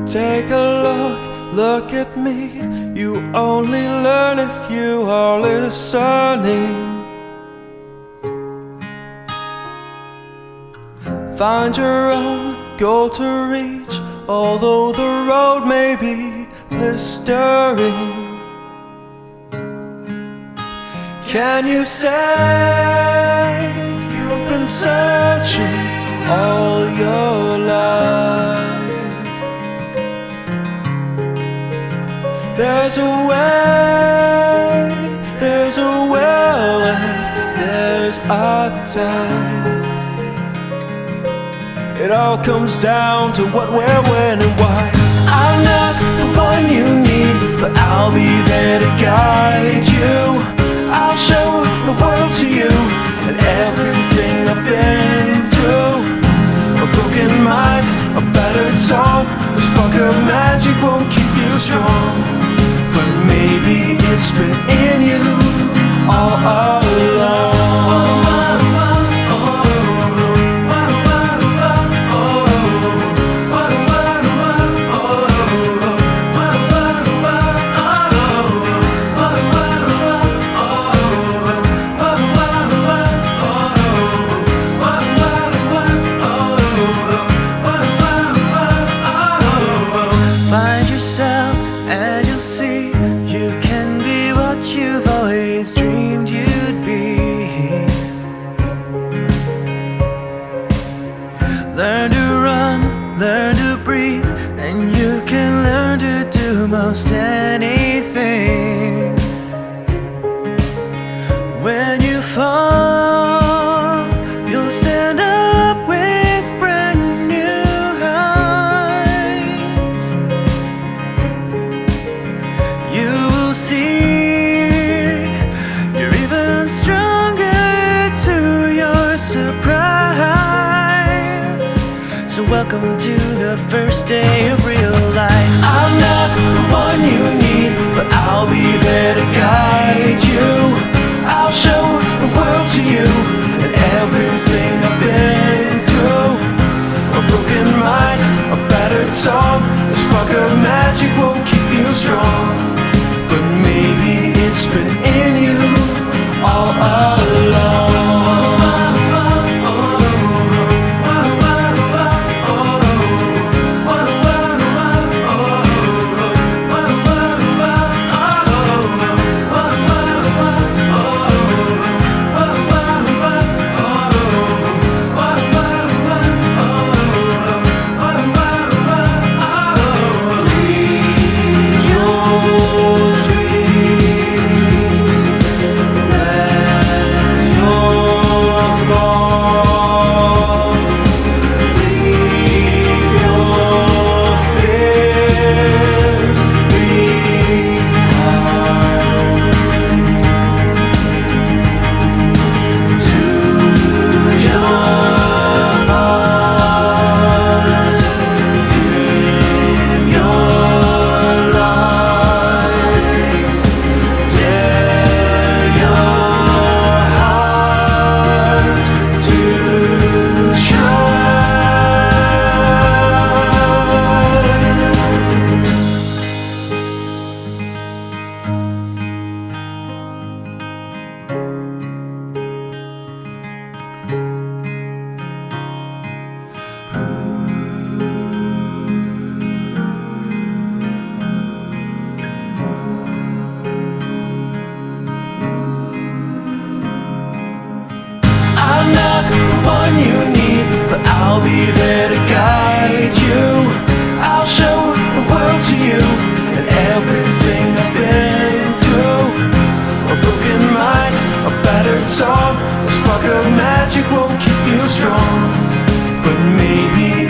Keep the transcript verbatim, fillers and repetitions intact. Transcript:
Take a look, look at me. You only learn if you are listening. Find your own goal to reach, although the road may be blistering. Can you say you've been searching all your life? There's a way, there's a will, and there's a time. It all comes down to what, where, when, and why. I'm not the one you need, but I'll be there to guide you. I'll show the world to you and everything I've been through. A broken mind, a battered soul. The spark of magic won't keep you strong, but maybe it's been in you all along. Find yourself and you'll see you can be what you've always dreamed you'd be. Learn to run, learn to breathe, and you can learn to do most anything. When you fall, you'll stand up with brand new eyes. You will see you're even stronger to your surprise. So welcome to the first day of real life. I'm not the one you need, but I'll be there to guide you. I'll show the world to you and everything I've been through. A broken mind, a battered soul. The spark of magic won't keep you strong, but maybe it's been in you all along. You need, but I'll be there to guide you. I'll show the world to you and everything I've been through. A broken mind, a battered soul. The spark of magic won't keep you strong, but maybe